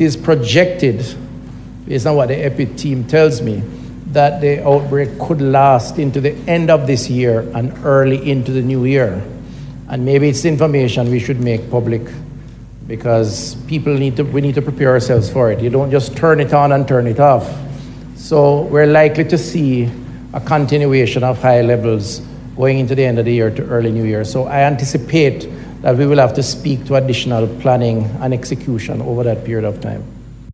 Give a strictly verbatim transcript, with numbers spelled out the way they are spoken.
is projected, based on what the EPI team tells me, that the outbreak could last into the end of this year and early into the new year. And maybe it's information we should make public, because people need to, we need to prepare ourselves for it. You don't just turn it on and turn it off. So we're likely to see a continuation of high levels going into the end of the year to early new year. So I anticipate that we will have to speak to additional planning and execution over that period of time.